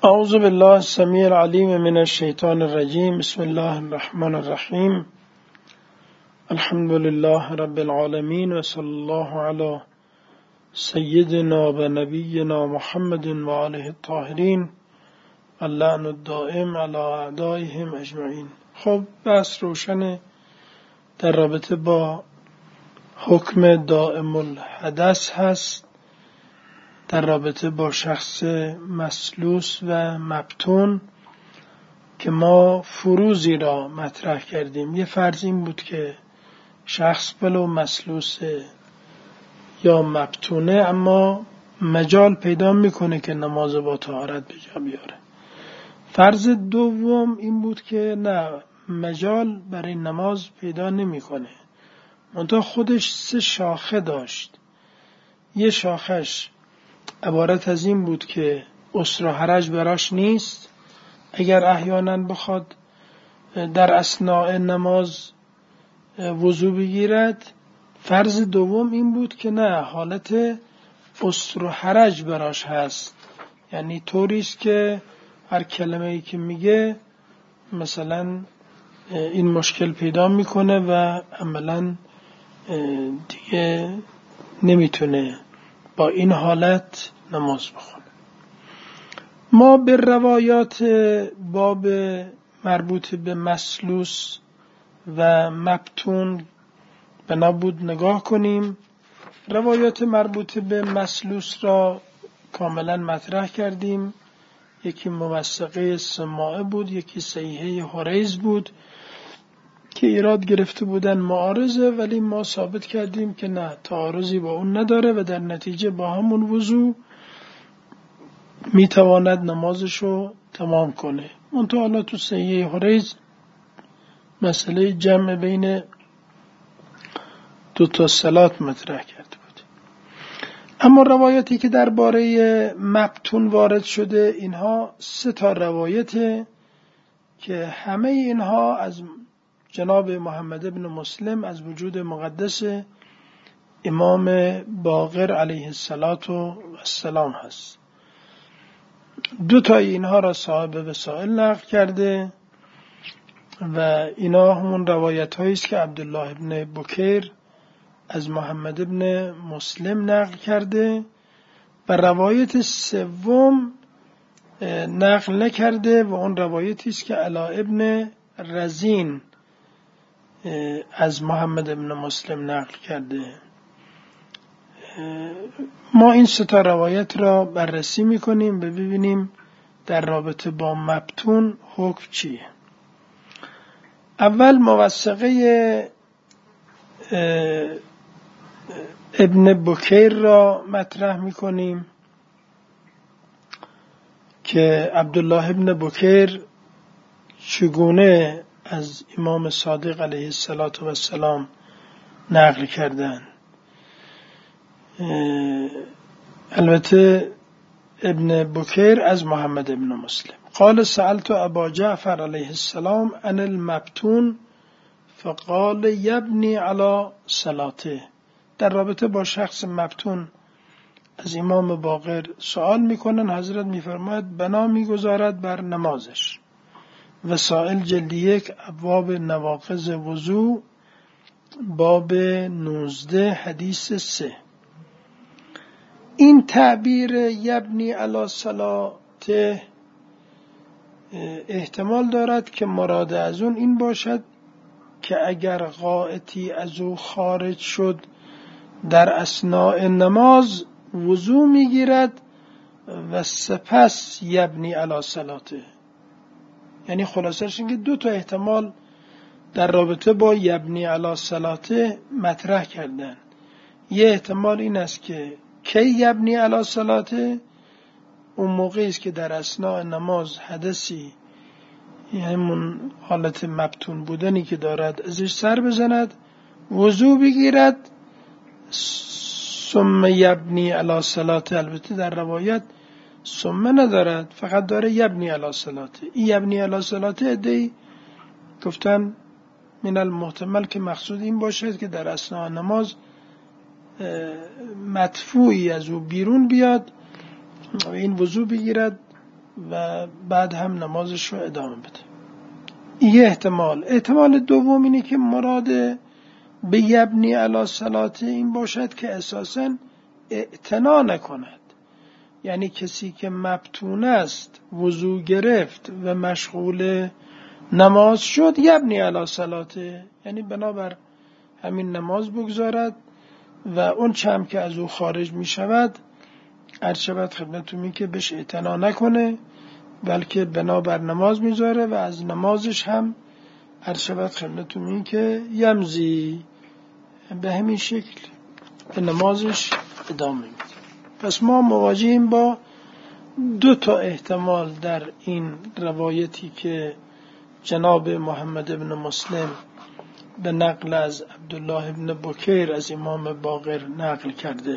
اعوذ بالله السمیع العلیم من الشیطان الرجیم. بسم الله الرحمن الرحیم. الحمد لله رب العالمین و صلی الله علی سیدنا و نبینا محمد و آله الطاهرین اللعن الدائم علی اعدائهم اجمعین. خب بحث روشن در رابطه با حکم دائم الحدث هست در رابطه با شخص مسلوس و مبتون که ما فروضی را مطرح کردیم. یه فرض این بود که شخص ولو مسلوس یا مبتونه اما مجال پیدا میکنه که نماز با طهارت به جا بیاره. فرض دوم این بود که نه، مجال برای نماز پیدا نمیکنه، منتها خودش 3 شاخه داشت. یه شاخش عبارت از این بود که عسر و حرج براش نیست، اگر احیانا بخواد در اثناء نماز وضو بگیرد. فرض دوم این بود که نه، حالت عسر و حرج براش هست، یعنی طوریست که هر کلمه‌ای که میگه مثلا این مشکل پیدا میکنه و عملا دیگه نمیتونه با این حالت نماز بخونه. ما به روایات باب مربوط به مسلوس و مبتون بنا بود نگاه کنیم. روایات مربوط به مسلوس را کاملا مطرح کردیم. یکی موثقه سماعه بود، یکی صحیحه حریز بود که ایراد گرفته بودن معارضه، ولی ما ثابت کردیم که نه، تعارضی با اون نداره و در نتیجه با همون وضو میتواند نمازشو تمام کنه. منتها حالا تو صحیحه حریز مسئله جمع بین 2 صلات مطرح کرده بود. اما روایتی که درباره مبتون وارد شده، اینها 3 روایته که همه اینها از جناب محمد ابن مسلم از وجود مقدس امام باقر علیه السلام هست. 2 اینها را صاحب وسائل نقل کرده و اینا همون روایت هایی است که عبدالله ابن بکیر از محمد ابن مسلم نقل کرده و روایت 3 نقل نکرده و اون روایتی است که علا ابن رزین از محمد ابن مسلم نقل کرده. ما این 3 روایت را بررسی میکنیم و ببینیم در رابطه با مبتون حکم چیه. اول موثقه ابن بکیر را مطرح میکنیم که عبدالله ابن بکیر چگونه از امام صادق علیه السلام نقل کردن. البته ابن بکیر از محمد ابن مسلم قال سألت ابا جعفر علیه السلام عن المبتون فقال یبنی علی صلاته. در رابطه با شخص مبتون از امام باقر سوال میکنن، حضرت میفرماید بنا میگذارد بر نمازش. وسائل جلد 1 ابواب نواقض وضو باب 19 حدیث 3. این تعبیر یبنی علی صلاته احتمال دارد که مراد از اون این باشد که اگر غائطی از او خارج شد در اثناء نماز وضو میگیرد و سپس یبنی علی صلاته. یعنی خلاصش این که 2 احتمال در رابطه با یبنی علی صلاته مطرح کردن. یه احتمال این است که کی یبنی علی صلاته، اون موقعی است که در اثناء نماز حدثی، همون حالت مبتون بودنی که دارد، ازش سر بزند، وضو بگیرد، ثم یبنی علی صلاته. البته در روایت ثم ندارد، فقط داره یبنی علی صلاته. این یبنی علی صلاته ادعی گفتن من المحتمل که مقصود این باشد که در اثناء نماز مدفوعی از او بیرون بیاد و این وضو بگیرد و بعد هم نمازش رو ادامه بده. یه احتمال دوم اینه که مراد به یبنی علی صلاته این باشد که اساساً اعتنا نکند، یعنی کسی که مبتون است وضو گرفت و مشغول نماز شد یبنی علی صلاته، یعنی بنابر همین نماز بگذارد و اون چم که از او خارج می شود عرض شود خدمتتون که بهش اعتنا نکنه، بلکه بنابر نماز میذاره و از نمازش هم عرض شود خدمتتون که یمزی به همین شکل به نمازش ادامه میده. پس ما مواجهیم با 2 احتمال در این روایتی که جناب محمد ابن مسلم به نقل از عبدالله ابن بکیر از امام باقر نقل کرده.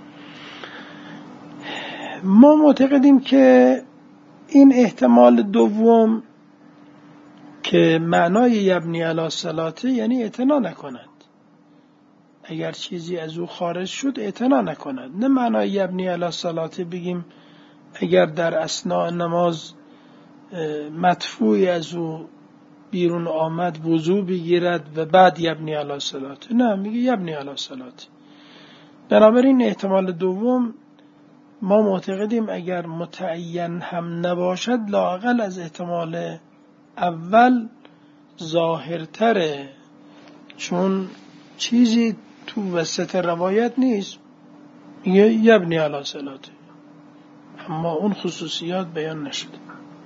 ما معتقدیم که این احتمال دوم که معنای یبنی علی صلاته یعنی اعتنا نکند، اگر چیزی از او خارج شد اعتنا نکند، نه معنای یبنی علی صلاته بگیم اگر در اثناء نماز مدفوعی از او بیرون آمد وضو بگیرد و بعد یبنی علی صلاته، نه، میگه یبنی علی صلاته. بنابراین احتمال دوم ما معتقدیم اگر متعین هم نباشد لااقل از احتمال اول ظاهرتره، چون چیزی تو وسط روایت نیست، یبنی علی صلاته، اما اون خصوصیات بیان نشده.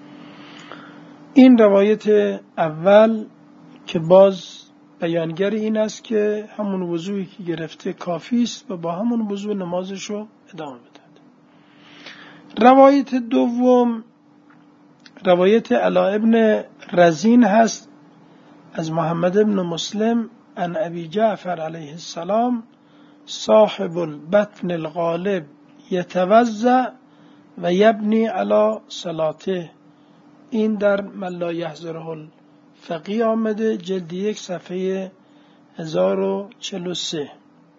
این روایت اول که باز بیانگر این است که همون وضوعی که گرفته کافی است و با همون وضوع نمازش رو ادامه بده. روایت دوم روایت علا ابن رزین هست از محمد ابن مسلم عن ابی جعفر علیه السلام صاحب البطن الغالب یتوضأ و یبنی علی صلاته. این در من لا یحضره الفقیه آمده، جلد 1 صفحه 1043.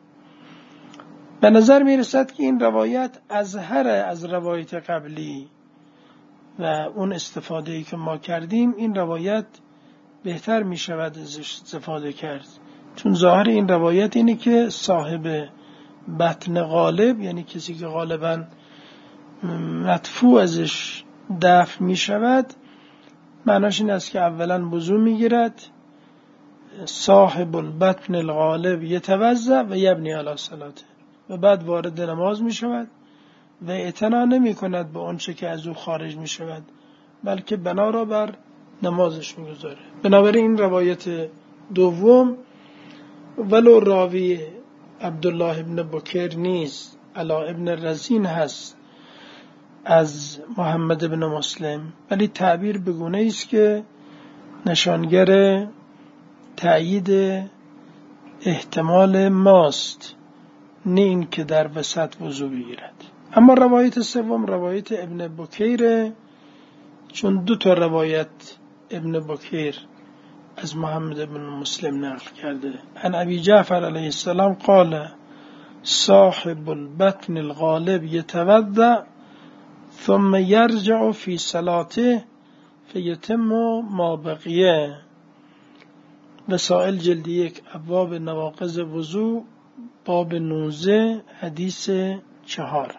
به نظر می رسد که این روایت اظهر از روایت قبلی و اون استفاده‌ای که ما کردیم، این روایت بهتر می شود ازش استفاده کرد، چون ظاهر این روایت اینه که صاحب بطن غالب، یعنی کسی که غالباً مدفوع ازش دفع می شود، معناش این است که اولا وضو می گیرد، صاحب البطن الغالب یتوضأ و یبنی علی صلاته، و بعد وارد نماز می شود و اعتنا نمی کند به آنچه که از او خارج می شود، بلکه بنا را بر نمازش می گذاره. بنابراین این روایت دوم ولو راوی عبدالله ابن بکیر نیست، علا ابن رزین هست از محمد ابن مسلم، ولی تعبیر بگونه است که نشانگر تأیید احتمال ماست، نه این که در وسط وضو بگیرد. اما روایت سوم روایت ابن بکیر، چون 2 روایت ابن بکیر از محمد ابن مسلم نقل کرده. عن ابی جعفر علیه السلام قال صاحب البطن الغالب یتوضأ ثم یرجع فی صلاته فیتم ما بقیه. وسائل جلد 1 ابواب نواقض وضو باب 19 حدیث 4.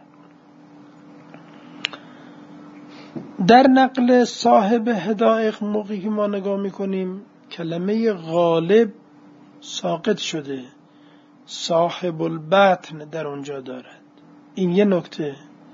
در نقل صاحب حدائق موقعی که ما نگاه میکنیم کلمه غالب ساقط شده، صاحب البطن در اونجا دارد. این یه نکته.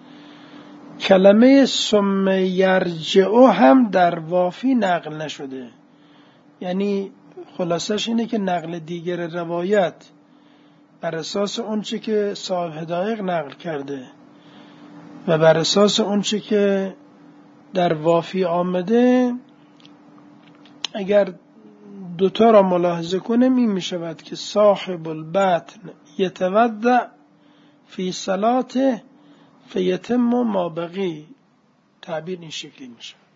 کلمه ثم یرجع هم در وافی نقل نشده، یعنی خلاصش اینه که نقل دیگر روایت بر اساس اونچه که صاحب حدائق نقل کرده و بر اساس اونچه که در وافی آمده، اگر 2 را ملاحظه کنیم این می شود که صاحب البطن یتوضأ فی صلاته فیتم ما بقی. تعبیر این شکلی می شود.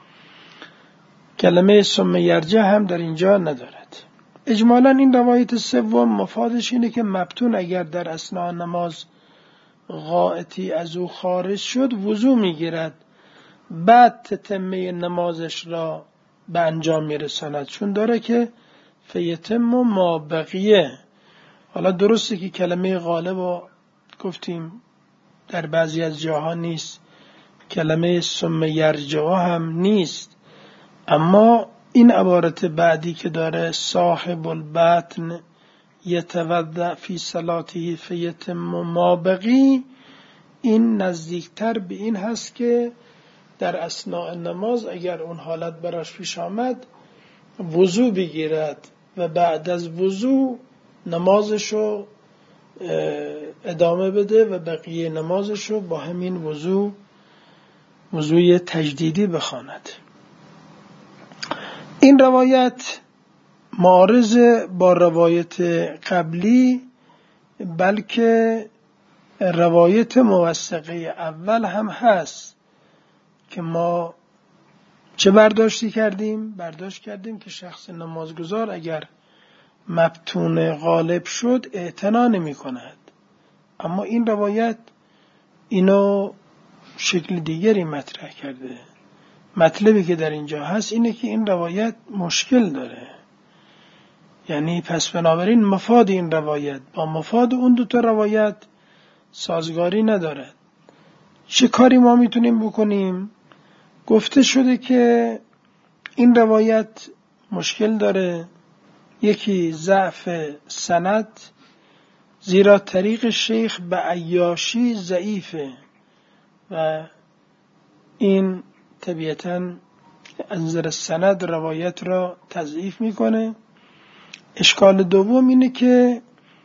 کلمه ثم یرجع هم در اینجا ندارد. اجمالا این روایت سوم مفادش اینه که مبتون اگر در اثناء نماز غائطی از او خارج شد وضو می گیرد بعد تتمه نمازش را به انجام میرساند، چون داره که فیتم ما بقیه. حالا درسته که کلمه غالب رو گفتیم در بعضی از جاها نیست، کلمه ثم یرجع هم نیست، اما این عبارت بعدی که داره صاحب البطن یتوضأ فی صلاته فیتم ما بقی، این نزدیکتر به این هست که در اثناء نماز اگر اون حالت براش پیش آمد وضو بگیرد و بعد از وضو نمازشو ادامه بده و بقیه نمازشو با همین وضوی تجدیدی بخواند. این روایت معارض با روایت قبلی، بلکه روایت موثقه اول هم هست که ما چه برداشت کردیم که شخص نمازگزار اگر مبتون غالب شد اعتنا نمی کند. اما این روایت اینو شکل دیگری مطرح کرده. مطلبی که در اینجا هست اینه که این روایت مشکل داره، یعنی پس بنابراین مفاد این روایت با مفاد اون دوتا روایت سازگاری ندارد. چه کاری ما میتونیم بکنیم؟ گفته شده که این روایت مشکل داره، یکی ضعف سند، زیرا طریق شیخ به عیاشی ضعیفه و این طبیعتاً از نظر سند روایت را تضعیف میکنه. اشکال دوم اینه که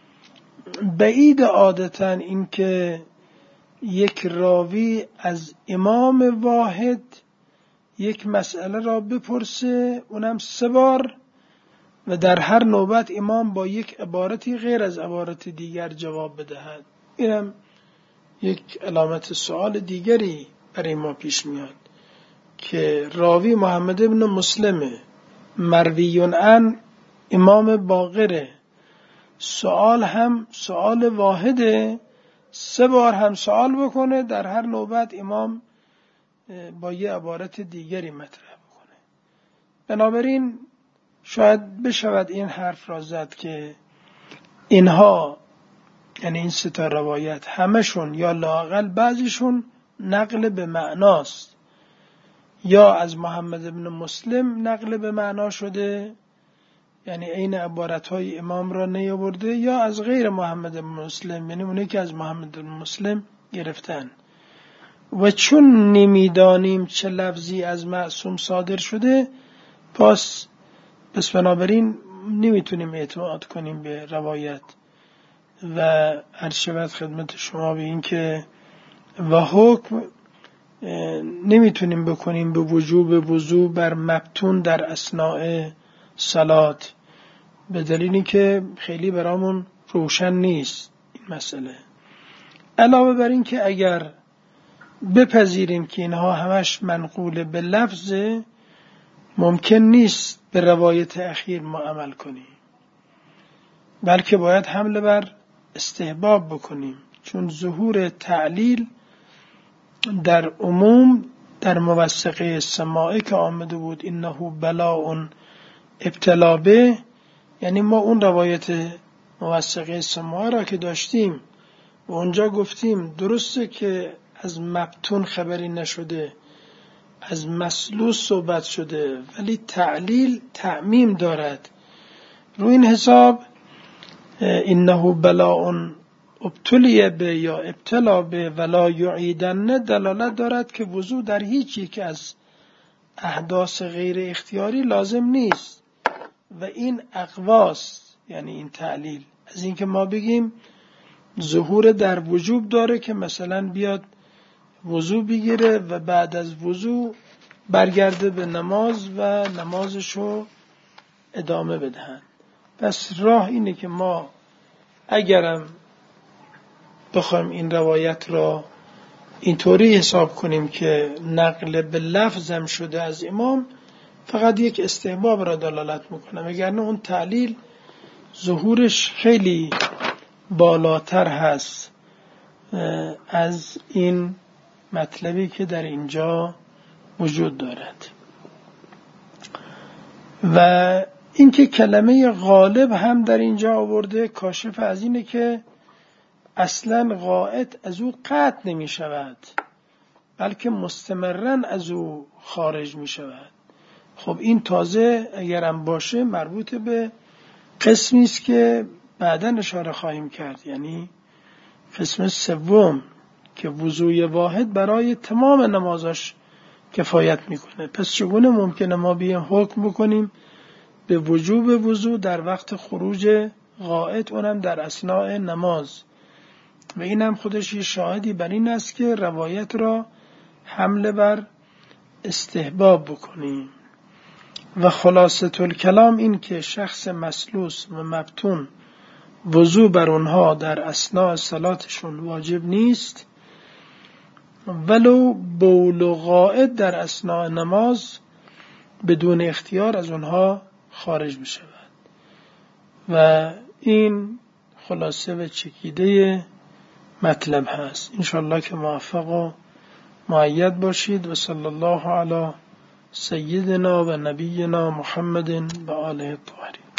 بعید عادتاً این که یک راوی از امام واحد یک مسئله را بپرسه، اونم 3 بار، و در هر نوبت امام با یک عبارتی غیر از عبارت دیگر جواب بدهد. اینم یک علامت سوال دیگری برای ما پیش میاد که راوی محمد ابن مسلم مرویون عن امام باقره، سوال هم سوال واحده، 3 بار هم سوال بکنه، در هر نوبت امام با یه عبارت دیگری مطرح بکنه. بنابراین شاید بشود این حرف را زد که اینها، یعنی این 3 تا روایت، همشون یا لااقل بعضیشون نقل به معناست، یا از محمد ابن مسلم نقل به معنا شده، یعنی عین عبارتهای امام را نیاورده، یا از غیر محمد ابن مسلم، یعنی اونی که از محمد ابن مسلم گرفتن. و چون نمیدانیم چه لفظی از معصوم صادر شده، پس بنابراین نمیتونیم اعتماد کنیم به روایت. و عرض شود خدمت شما به این که و حکم نمیتونیم بکنیم به وجوب وضو بر مبتون در اثناء صلات، به دلیلی که خیلی برامون روشن نیست این مسئله. علاوه بر این که اگر بپذیریم که اینها همش منقول به لفظه، ممکن نیست به روایت اخیر ما عمل کنیم، بلکه باید حمله بر استحباب بکنیم، چون ظهور تعلیل در عموم در موثقه سماعی که آمده بود انه بلاء ابتلا به، یعنی ما اون روایت موثقه سماعی را که داشتیم و اونجا گفتیم درسته که از مبتون خبری نشده، از مسلوس صحبت شده، ولی تعلیل تعمیم دارد. رو این حساب انه بلاء ابتلی به یا ابتلا به ولا یعیدن دلالت دارد که وضو در هیچ یک از احداث غیر اختیاری لازم نیست و این اقواست، یعنی این تعلیل از این که ما بگیم ظهور در وجوب داره که مثلا بیاد وضو بگیره و بعد از وضو برگرده به نماز و نمازشو ادامه بدهند. پس راه اینه که ما اگرم بخوایم این روایت را اینطوری حساب کنیم که نقل به لفظم شده از امام، فقط یک استحباب را دلالت میکنه، وگرنه اون تعلیل ظهورش خیلی بالاتر هست از این مطلبی که در اینجا وجود دارد. و اینکه کلمه غالب هم در اینجا آورده کاشف از اینه که اصلا غائط از او قطع نمی شود، بلکه مستمرن از او خارج می شود. خب این تازه اگرم باشه مربوط به قسمی است که بعداً اشاره خواهیم کرد، یعنی قسم سوم که وضوء واحد برای تمام نمازاش کفایت میکنه. پس چگونه ممکنه ما بیایم حکم بکنیم به وجوب وضوء در وقت خروج غائط، اونم در اثناء نماز؟ و این هم خودش یه شاهدی بر این است که روایت را حمله بر استحباب بکنیم. و خلاصه الکلام این که شخص مسلوس و مبتون وضوء بر اونها در اثناء صلاتشون واجب نیست، ولو بول و غائط در اثناء نماز بدون اختیار از اونها خارج می شود. و این خلاصه و چکیده مطلب هست. انشاءالله که موفق و مؤید باشید. و صلی الله علی سیدنا و نبینا محمد و آله الطاهرین.